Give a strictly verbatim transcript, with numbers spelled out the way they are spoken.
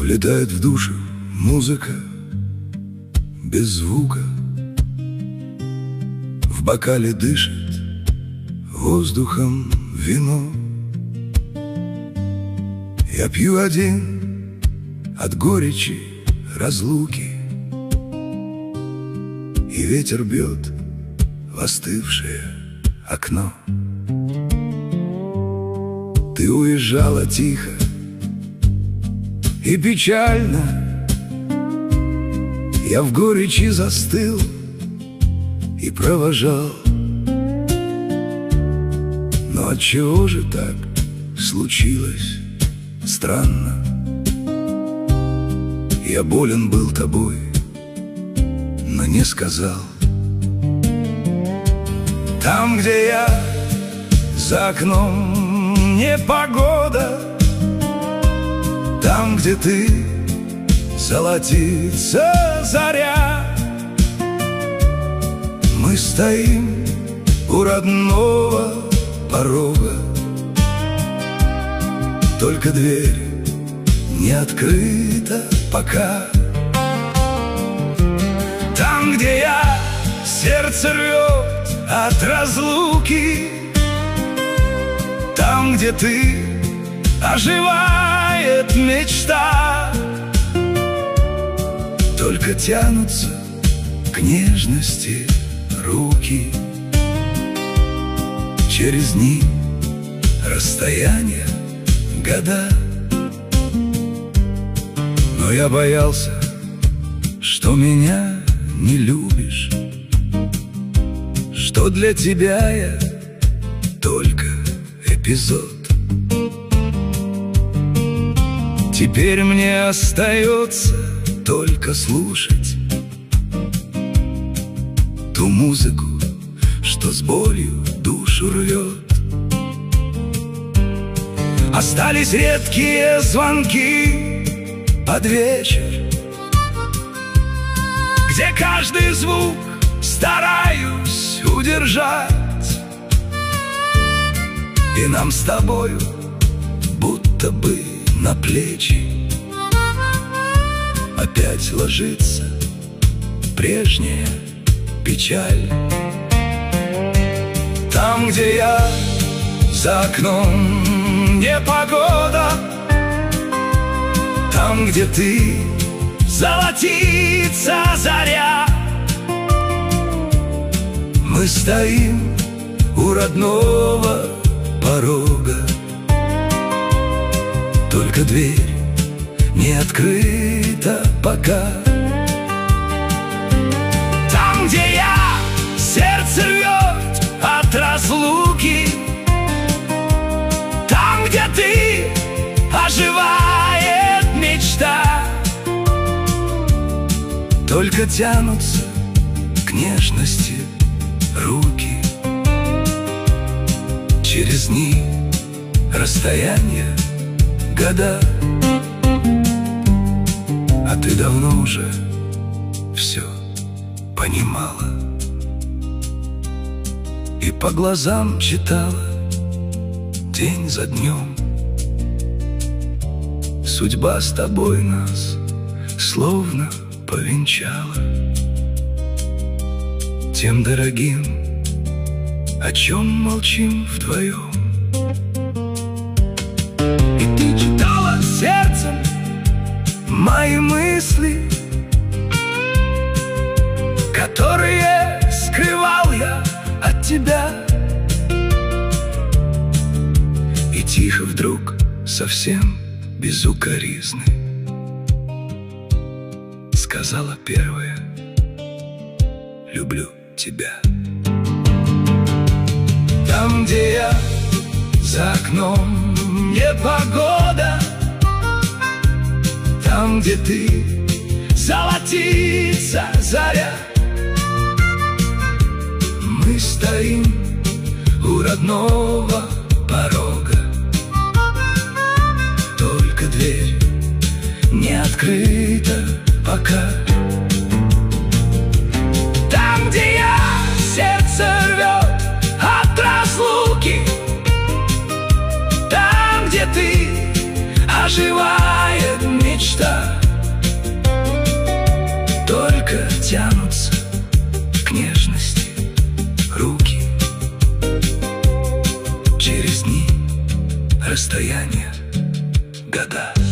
Влетает в душу музыка без звука, в бокале дышит воздухом вино. Я пью один от горечи разлуки, и ветер бьет в остывшее окно. Ты уезжала тихо и печально, я в горечи застыл и провожал. Но отчего же так случилось странно? Я болен был тобой, но не сказал. Там, где я, за окном непогода, там, где ты, золотится заря. Мы стоим у родного порога, только дверь не открыта пока. Там, где я, сердце рвет от разлуки, там, где ты, оживает мечта. Только тянутся к нежности руки, через дни, расстояние, года. Но я боялся, что меня не любишь, что для тебя я только эпизод. Теперь мне остается только слушать ту музыку, что с болью душу рвет. Остались редкие звонки под вечер, где каждый звук стараюсь удержать. И нам с тобою будто бы на плечи опять ложится прежняя печаль. Там, где я, за окном непогода, там, где ты, золотится заря. Мы стоим у родного порога, только дверь не открыта пока. Там, где я, сердце рвет от разлуки, там, где ты, оживает мечта. Только тянутся к нежности руки, через дни, расстояние, года. А ты давно уже все понимала и по глазам читала день за днем. Судьба с тобой нас словно повенчала тем дорогим, о чем молчим вдвоем. И ты читала сердцем мои мысли, которые скрывал я от тебя. И тихо вдруг, совсем без укоризны, сказала первая: люблю тебя. Там, где я, за окном непогода, там, где ты, золотится заря. Мы стоим у родного порога, только дверь не открыта пока. Там, где я, сердце рвет от разлуки, там, где ты, оживает мечта, только тянутся к нежности руки. Через дни, расстояние, года.